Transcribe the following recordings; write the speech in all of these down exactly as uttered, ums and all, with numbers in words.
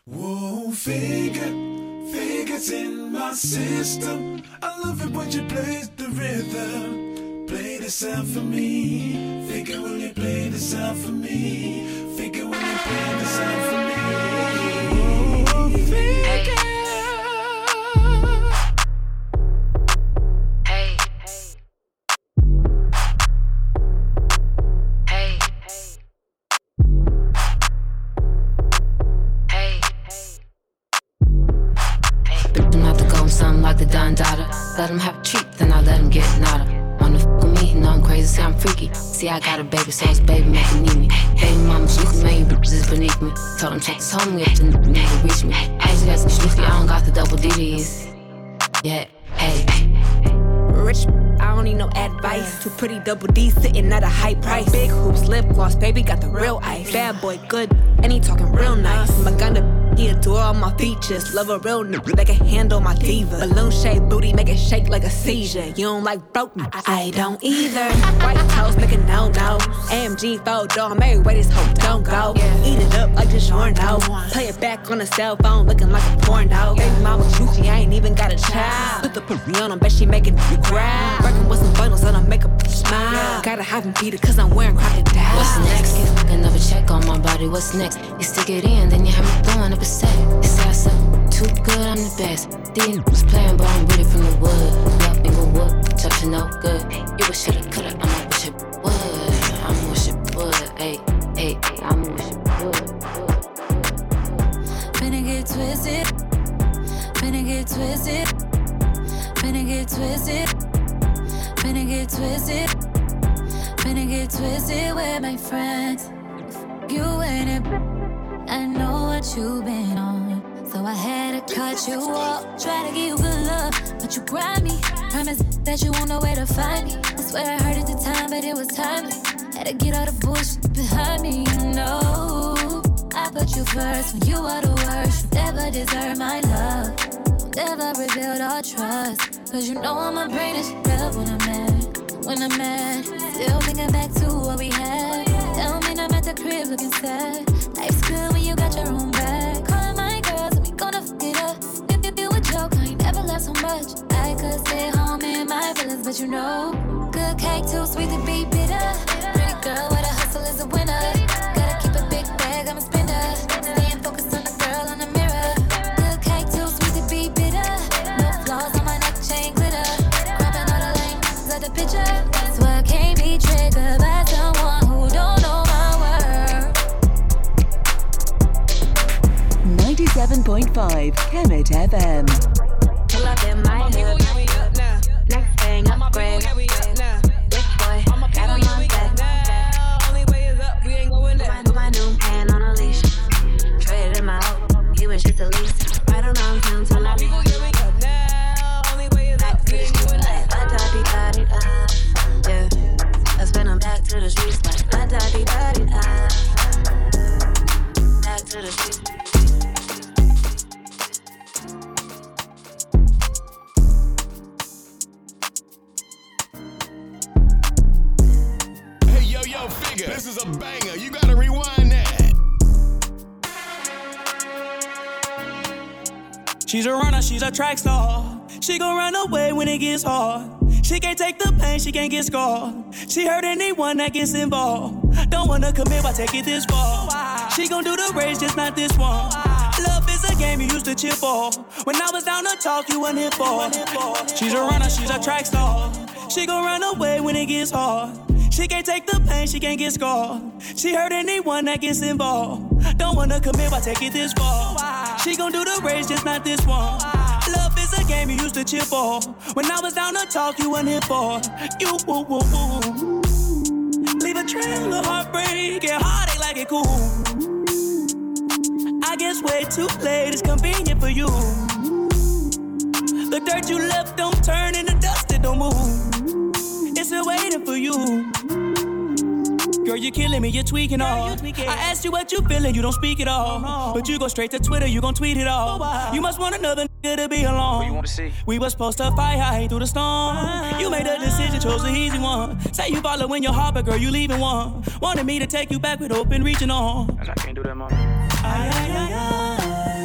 Whoa, figure, figure's in my system. I love it when you play the rhythm. Play this out for me. Figure when you play this out for me. Figure when you play this out for me. Whoa, figure. Something like the Don Dada. Let him have a treat, then I let him get nada. Wanna f with me, know I'm crazy, say I'm freaky. See, I got a baby, so it's baby making need me. Baby mama's looking, man, you bitches is beneath me. Told him check this home, if the nigga reach me. I just got some schliffy, I don't got the double D Ds. Yeah, hey. Rich, I don't need no advice. Two pretty double D's sitting at a high price. Big hoops, lip gloss, baby got the real ice. Bad boy, good, and he talking real nice. My gun he adore all my features. Love a real nigga that can handle my diva. Balloon shaped booty make it shake like a seizure. You don't like broke me, I don't either. White toast make a no no. A M G photo, I'm every way this hoe don't go. Eat it up like DiGiorno. Play it back on a cell phone, looking like a porno. Baby mama juicy, I ain't even got a child. Put the pussy on, I bet she making you cry. Working with some funnels and I make a smile. Gotta have him beat it cause I'm wearing crocodile. What's next? Get another check on my body. What's next? You stick it in, then you have me throwing up a set. They say I suck too good, I'm the best. These was playing, but I'm really from the wood. Yup, Inglewood, touch no good. You wish it coulda, I'ma wish it would. I'ma wish it would, ayy, ayy, ayy, I'ma wish it would. Finna get twisted, finna get twisted, finna get twisted, finna get twisted, finna get twisted with my friends. You ain't it. I know what you've been on, so I had to cut you off. Try to give you good love, but you grind me. Promise that you won't know where to find me. I swear I heard at the time, but it was timeless. Had to get all the bullshit behind me, you know. I put you first when you are the worst. You never deserve my love. Don't ever rebuild our trust. Cause you know I'm a brain and shit up when I'm mad. When I'm mad, still thinking back to what we had. Tell me I'm at the crib looking sad. Life's good when you got your own bag. Calling my girls and we gonna fuck it up. If you do a joke, I ain't never laugh so much. I could stay home in my feelings, but you know, good cake too sweet to be bitter. Pretty girl with a hustle is a winner. Gotta keep a big bag, I'm a spender. Staying focused on the girl in the mirror. Good cake too sweet to be bitter. No flaws on my neck, chain glitter. Cropping all the lengths of the picture. So I can't be triggered by someone who don't know my worth. ninety-seven point five Kemet F M. Pull up in my hood. Next thing upgrade. This boy got on my back. Only way is up, we ain't going down. Put my new hand on a leash. Traded him out. He was just a lease. Right around town till I leave. Only way is up, we ain't going down. Yeah, I spin him back to the streets like la da di da di da. Back to the streets. This is a banger, you gotta rewind that. She's a runner, she's a track star. She gon' run away when it gets hard. She can't take the pain, she can't get scarred. She hurt anyone that gets involved. Don't wanna commit, why take it this far? She gon' do the race, just not this one. Love is a game you used to cheer for. When I was down to talk, you weren't here for. She's a runner, she's a track star. She gon' run away when it gets hard. She can't take the pain, she can't get scarred. She hurt anyone that gets involved. Don't wanna commit, why take it this far? She gon' do the race, just not this one. Love is a game you used to cheer for. When I was down to talk, you weren't here for. You woo woo woo. Leave a trail of heartbreak and heartache like it cool. I guess way too late, it's convenient for you. The dirt you left don't turn into dust, it don't move. It's still waiting for you. Girl, you're killing me, you're tweaking all. I asked you what you feeling, you don't speak at all. But you go straight to Twitter, you gon' tweet it all. You must want another nigga to be alone. What you want to see? We was supposed to fight high through the storm. You made a decision, chose the easy one. Say you following your heart, but girl, you leaving one. Wanted me to take you back with open reaching on. And I can't do that, mom. Ay, ay, ay, ay.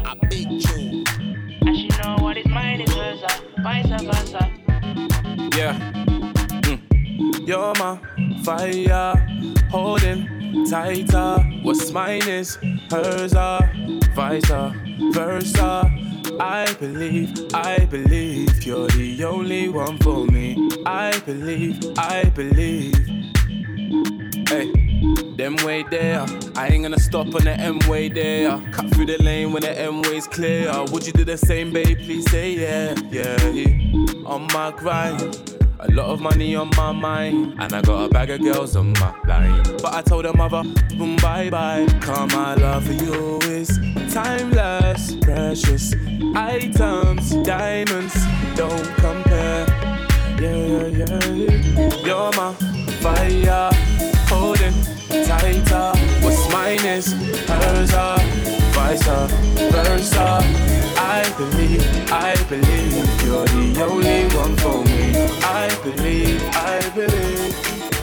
A big tune. And she know what is mine is hers, vice versa. Yeah. Mm. You're my fire, holding tighter. What's mine is hers, vice versa. I believe, I believe you're the only one for me. I believe, I believe. Hey, them way there. I ain't gonna stop on the M way there. Cut through the lane when the M way's clear. Would you do the same, babe? Please say yeah, yeah, yeah. On my grind. A lot of money on my mind, and I got a bag of girls on my line. But I told her mother, boom, bye bye. Cause my love for you is timeless, precious items, diamonds, don't compare. Yeah, yeah, yeah. You're my fire, holding tighter. What's mine is hers, vice versa. I believe, I believe you're the only one for me. I believe, I believe.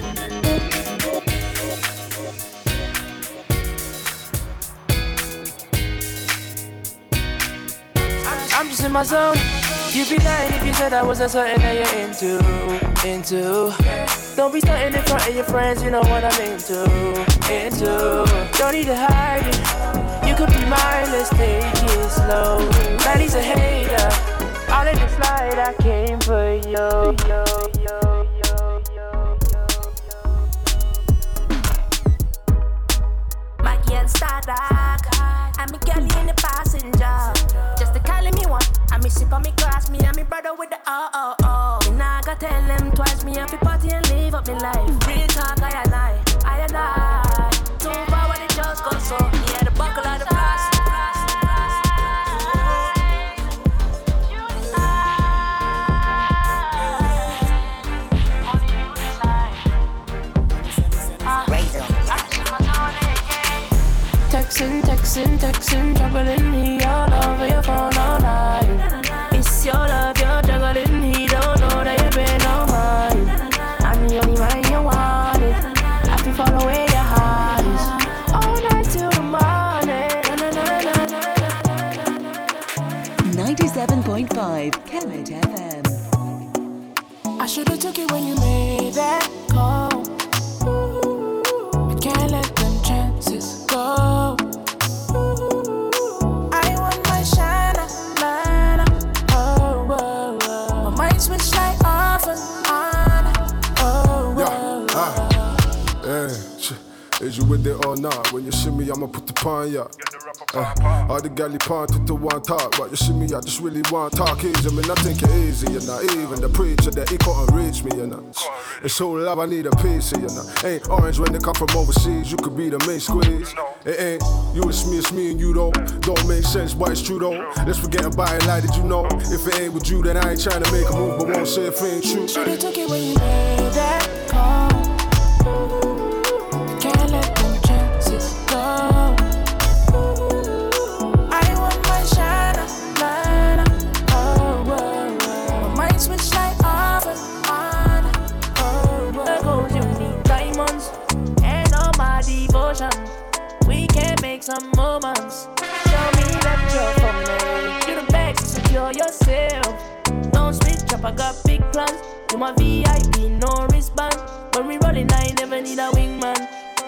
I'm just in my zone. You'd be lying if you said I wasn't something that you're into, into. Don't be starting in front of your friends, you know what I'm into, into. Don't need to hide it. You could be mine, let's take it slow. Daddy's a hater. All in the slide, I came for you. Yo, yo, yo, yo, yo, yo. My girl start dark. I'm a girl in the passenger. Just the calling me one. I miss it on me cross me and me brother with the oh oh oh. And I gotta tell them twice me happy party and live up my life. Real talk, I and I, I and I. Too far when it just goes so. Yeah, the buckle of the blast. Texting, texting, texting, juggling me all over your phone all night. It's your love, you're juggling, he don't know that you've been on mine. I'm the only one you wanted. I feel follow where your heart is. All night till the morning. ninety-seven point five Kemet F M. I should've took it when you made that call. I can't let them chances go. Is you with it or not? When you shimmy, I'ma put the pawn ya. Uh, all the galley pawn to the one talk. But you shimmy, I just really want talk easy. I mean, I think it easy, you know. Even the preacher that he couldn't reach me, you know. It's so love, I need a piece of you know. Ain't orange when they come from overseas. You could be the main squeeze. It ain't you, it's me, it's me and you though. Don't make sense, but it's true though. Let's forget about it, like did you know? If it ain't with you, then I ain't trying to make a move, but won't say if it ain't true. Should've took it when you made that call. Can't let them chances go. I want my shine up, light up, oh, oh, oh. My mind switch like off and on, oh, oh. There goes you need diamonds and all my devotion. We can make some moments. Show me that you're for me. You the best, secure yourself. Don't switch up, I got big plans. You my V I P, no wristband. When we rollin', I never need a wingman.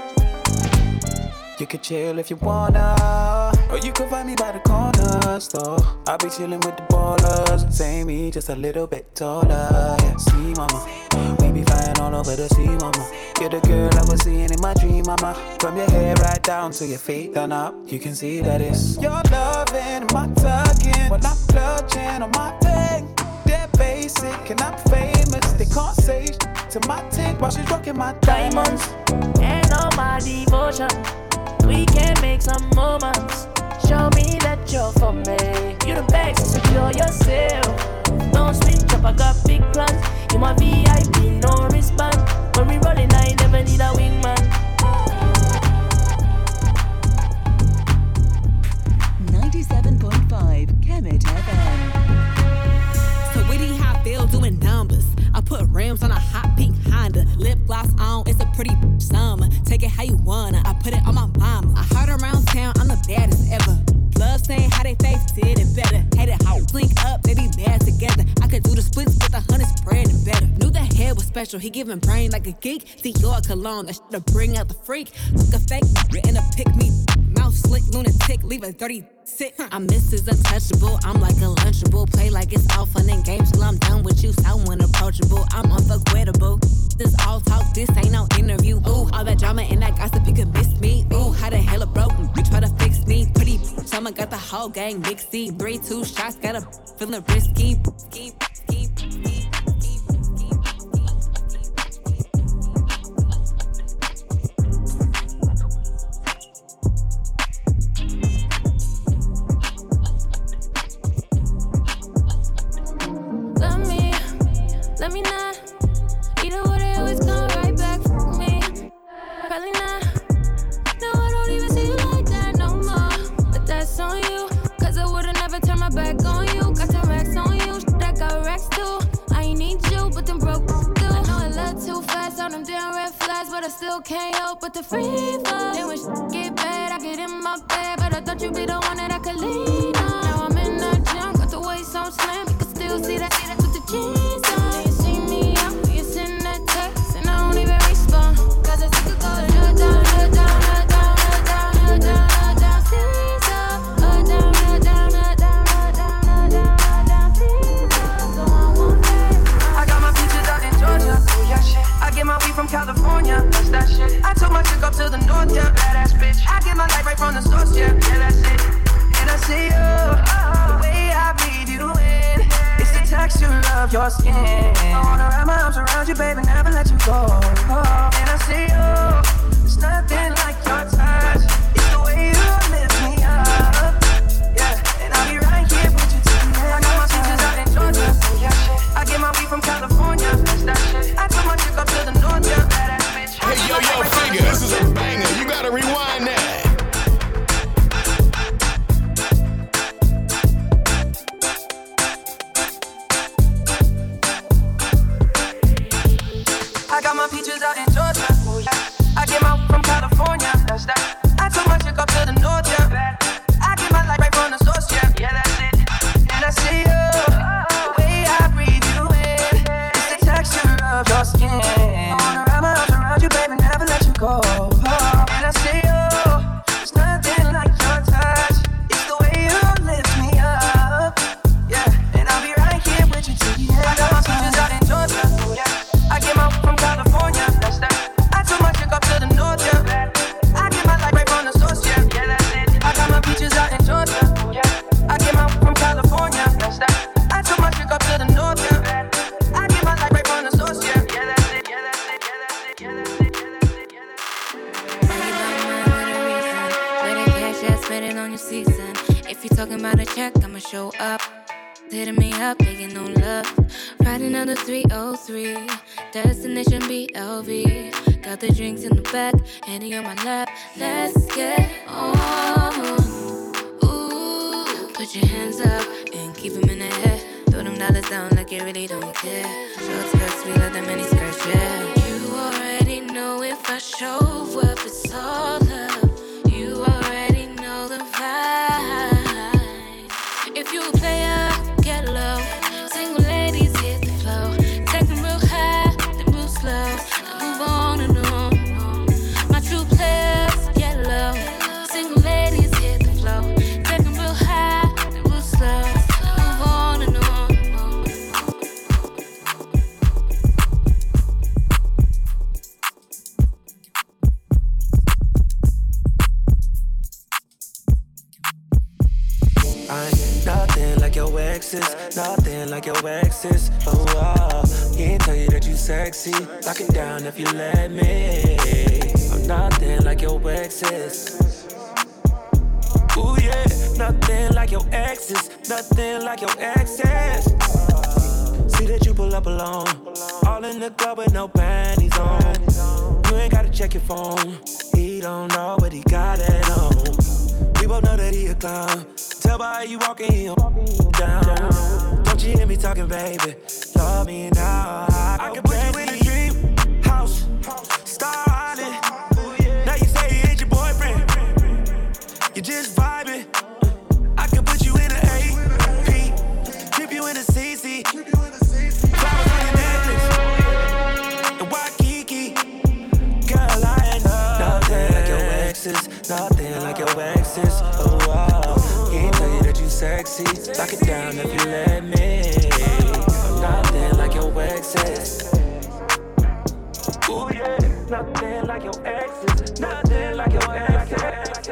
You could chill if you wanna, or you could find me by the corner store. I'll be chillin' with the ballers, same me, just a little bit taller. Yeah, see mama, we be flying all over the sea, mama. You're the girl I was seeing in my dream, mama. From your hair right down to your feet done up, you can see that it's your loving, my tugging. When I'm clutching on my thing, they're basic and I'm famous. They can't say sh- to my tick while she's rocking my diamonds and all my devotion. We can make some moments. Show me that you're for me. You the best, secure yourself. Don't switch up, I got big plans. You my V I P, no wristband. When we rollin', I never need a wingman. ninety-seven point five Kemet F M. So witty how I feel doing numbers. I put rims on a hot pink Honda. Lip gloss on, it's a pretty summer. Take it how you wanna. I put it on my mama. I heard around town, I'm the baddest ever. Love saying how they fast. special. He giving brain like a geek. See, you're a cologne. That shit'll bring out the freak. Fuck a fake and a pick me. Mouth slick, lunatic, leave a dirty sick. I'm Missus Untouchable. I'm like a Lunchable. Play like it's all fun and games till I'm done with you. So unapproachable. I'm unforgettable. This all talk. This ain't no interview. Ooh, all that drama and that gossip, you can miss me. Ooh, how the hell it broke? You try to fix me. Pretty someone got the whole gang mixy. Three, two shots, got a feeling risky. Ski, ski, ski. Let me not. Either way, they always come right back for me. Probably not. No, I don't even see you like that no more. But that's on you. Cause I would've never turned my back on you. Got some racks on you. That got racks too. I ain't need you, but them broke too. I know I love too fast on them damn red flags. But I still can't help but the free fall. Then when shit get bad, I get in my bed. But I thought you'd be the one that I could lean on. Now I'm in that gym. Got the waist on slim. You can still see that, see that with the jeans on. From California, that's that shit. I took my chick up to the north, yeah, badass bitch. I get my life right from the source, yeah, yeah, that's it. And I see you, the way I read you in. It's the texture of your skin. I wanna wrap my arms around you, baby, never let you go. And I see you, there's nothing like your touch. It's the way you lift me up, yeah. And I'll be right here with you till the end. I got my teachers out in Georgia, yeah, shit. I get my weed from California, that's that shit. I took my chick up to the north, yeah, badass bitch. Hey, yo, yo, figure, this is a banger. You gotta rewind that. I got my peaches out in Georgia, oh yeah. I get my from California, that's that. I took my chick up to the north, yeah. I get my life right from the source, yeah, yeah, that's it. And I see you, the way I breathe you in. It's the texture of your skin. I wanna wrap my arms around you, baby, never let you go. And I see you, there's nothing like your touch. It's the way you lift me up, yeah. And I'll be right here with you till the end. I got my peaches out in Georgia, oh yeah. I get my from California, that's that. I took my chick up to the north, yeah. I get my life right from the source, yeah, yeah, that's it. I got my peaches out in Georgia, yeah. I get my from California, that's that. I took my chick up to the north, yeah. I get my life right from the source, yeah, yeah, that's it, yeah, that's it, yeah, that's it, yeah, that's it, yeah, that's it, yeah, that's it. Spend it on your season. If you talking about a check, I'ma show up. Hitting me up, begging no love. Riding on the three oh three, destination B L V. Got the drinks in the back, Henny on my lap. Let's get on. Ooh, put your hands up and keep them in the air. Throw them dollars down like you really don't care. Short skirts, we let them mini skirts, yeah. You already know if I show up, it's all love. You already know the vibe. If you a player, get low. Single ladies hit the flow. Take them real high, then real slow. Now move on and on. My true players, get low. Single ladies hit the flow. Take them real high, then real slow. Now move on and on. I ain't nothing like your exes, nothing like your exes. Oh, oh, can't tell you that you sexy. Lock it down if you let me. I'm nothing like your exes. Ooh yeah, nothing like your exes, nothing like your exes. See that you pull up alone, all in the club with no panties on. You ain't gotta check your phone, he don't know what he got at home. We both know that he a clown. Tell by how you walking, he down. Don't you hear me talking, baby? Love me now. I, I can put you in a dream house, starting. Now you say he ain't your boyfriend. You just vibing. I can put you in an A P, trip you in a C C. Flowers on your necklace. seats. Lock it down if you let me. I'm nothing like your exes. Ooh yeah, nothing like your exes. Nothing like your exes.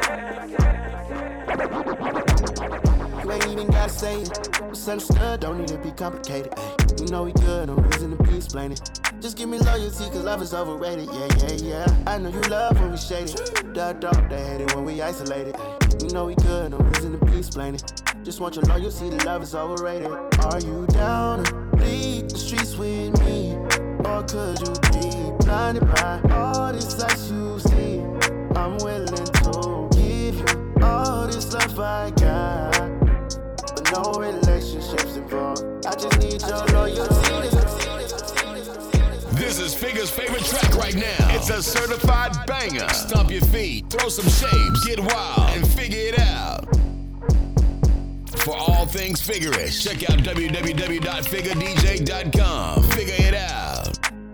You ain't even gotta say it. It's understood, don't need to be complicated. Ay, you know we good, no reason to be explaining. Just give me loyalty, cause love is overrated. Yeah, yeah, yeah. I know you love when we shaded. The dog, they hate it when we isolated. Ay, you know we good, no reason to be explaining. Just want your loyalty, the love is overrated. Are you down to bleed the streets with me? Or could you be blinded by all this lights you see? I'm willing to give you all this love I got, but no relationships involved. I just need your loyalty. This is Figure's favorite track right now. It's a certified banger. Stomp your feet, throw some shapes, get wild, and figure it out. For all things Figure-ish, check out w w w dot figure d j dot com. Figure it out.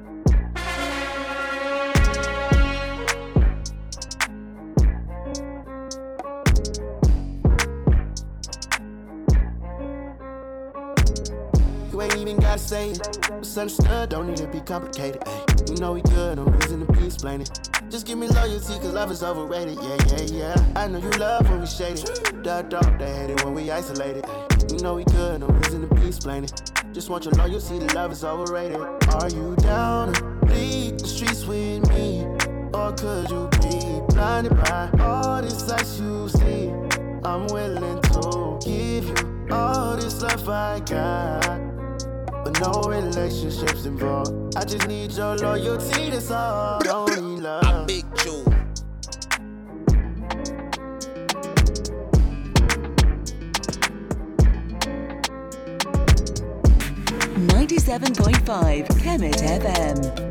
You ain't even gotta say it. It's understood, don't need to be complicated. Ay, you know we good, no reason to be explaining. Just give me loyalty, cause love is overrated. Yeah, yeah, yeah. I know you love when we shaded. The dog, they hate it when we isolated. Ay, you know we good, no reason to be explaining. Just want your loyalty, the love is overrated. Are you down to bleed the streets with me? Or could you be blinded by all this lights you see? I'm willing to give you all this love I got, but no relationships involved. I just need your loyalty, that's all. Don't need love. I'm Big Joe. ninety-seven point five Kemet F M.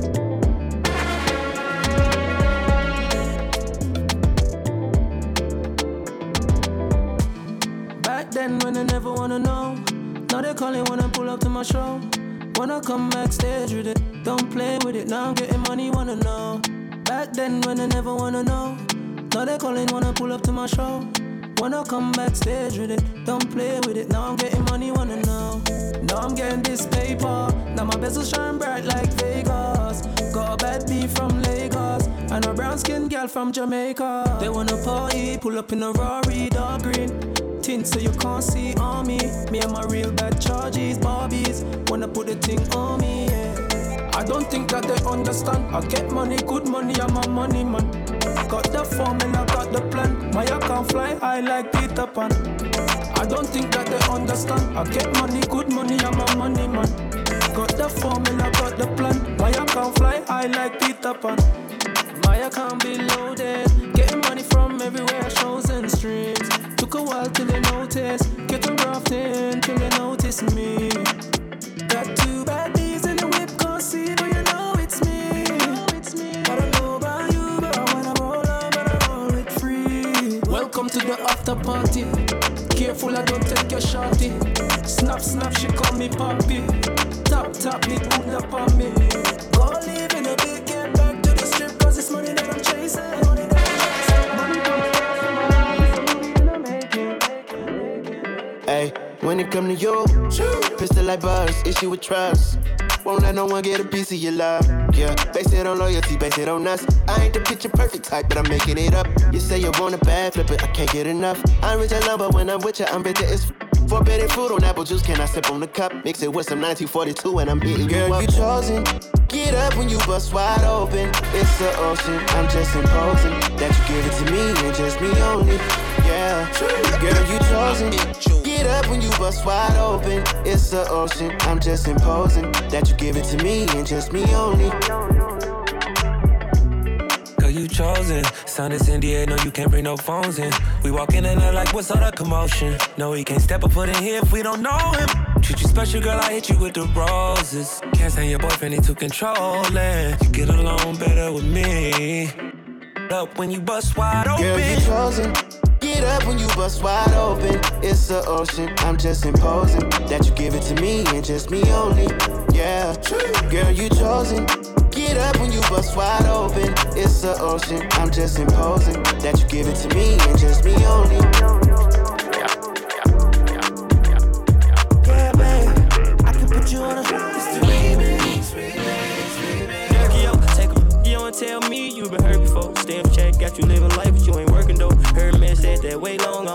Back then when I never wanna know, now they calling when I pull up to my show. Wanna come backstage with it, don't play with it. Now I'm getting money, wanna know. Back then when I never wanna know, now they calling when I pull up to my show. Wanna come backstage with it, don't play with it. Now I'm getting money, wanna know. Now I'm getting this paper, now my bezel shine bright like Vegas. Got a bad B from Lagos, and a brown skin girl from Jamaica. They wanna party, pull up in a Rari, dark green tint so you can't see on me. Me and my real bad charges, Barbies wanna put the thing on me, yeah. I don't think that they understand. I get money, good money, I'm a money man. Got the formula, got the plan. My account fly high like Peter Pan. I don't think that they understand. I get money, good money, I'm a money man. Got the formula, got the plan. My account fly high like Peter Pan. My account be loaded, getting money from everywhere, shows and streams. Took a while till they notice, getting grafting till they notice me. Got two bad bees in the whip, can't see, but you know it's me. I don't know about you, but when I roll up, but I roll it free. Welcome to the after party. Careful, I don't take your shorty. Snap, snap, she call me papi. Tap, tap, me put up on me. Go live in a big get back to the strip, cause it's money that I'm chasing. Money that I'm chasing. Hey, when it come to you, pistol like buzz, issue with trust. Won't let no one get a piece of your love. Yeah, base it on loyalty, base it on us. I ain't the picture perfect type, but I'm making it up. You say you want a bad flip it, I can't get enough. I'm rich and love, but when I'm with you, I'm bitter as f- Forbidden fruit on apple juice, can I sip on the cup? Mix it with some nineteen forty-two and I'm hitting you up. Girl, you chosen. Get up when you bust wide open. It's the ocean, I'm just imposing that you give it to me and just me only. Yeah, girl, you chosen. Get up when you bust wide open. It's the ocean, I'm just imposing that you give it to me and just me only. Girl, you chosen. Sound is in the air, no, you can't bring no phones in. We walk in and out like, what's all the commotion? No, he can't step up foot in here if we don't know him. Treat you special, girl, I hit you with the roses. Can't stand your boyfriend, he too controlling. You get along better with me. Up when you bust wide open. Girl, you chosen. Get up when you bust wide open. It's the ocean, I'm just imposing that you give it to me and just me only. Yeah, girl, you chosen. Get up when you bust wide open. It's the ocean, I'm just imposing that you give it to me and just me only.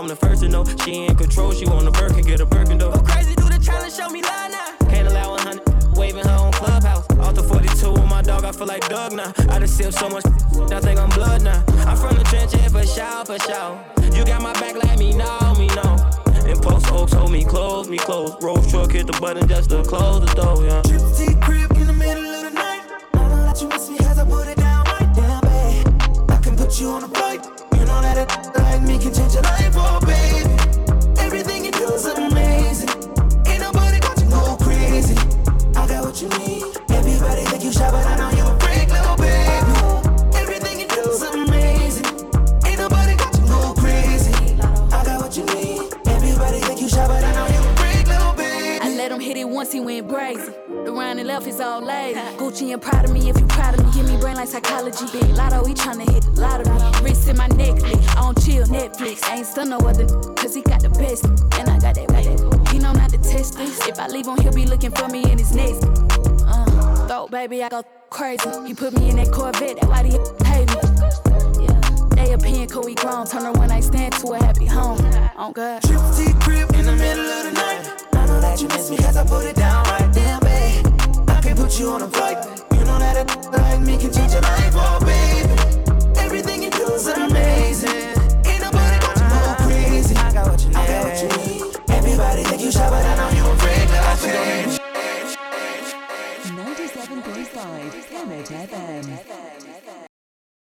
I'm the first to know. She in control, she want a Birkin, get a Birkin though. Go crazy, do the challenge, show me love now. Can't allow one hundred, waving her on Clubhouse. Off the forty-two with my dog, I feel like Doug now. I done sipped so much, I think I'm blood now. I'm from the trench, yeah, for sure, for sure. You got my back, let me know, me know. And post oaks hold me close, me close. Rolls truck hit the button just to close the door, yeah. Trip T crib in the middle of the night. I know that you miss me as I put it down right down, babe. I can put you on a flight. You know that a like me can change your life, oh baby. Everything you do is amazing. Ain't nobody got you go crazy. I got what you need. Everybody think you shy, but I know you a freak, little baby. Everything you do is amazing. Ain't nobody got you go crazy. I got what you need. Everybody think you shy, but I know you a freak, little baby. I let him hit it once, he went brazy. The round and left is all lady. Gucci and proud of me if you proud of me. Give me brain like psychology. Big lotto, he tryna hit the lottery. Wrist in my necklace, I don't chill Netflix. I ain't stun no other cause he got the best. And I got that, got that. He know not to test this. If I leave him, he'll be looking for me in his next. Uh, thought baby, I go crazy. He put me in that Corvette, that why he hate me. Yeah, they opinion cool, we grown. Turn her one night stand to a happy home. Oh God. Trip T crib in the middle of the night. I know that you miss me cause I put it down right.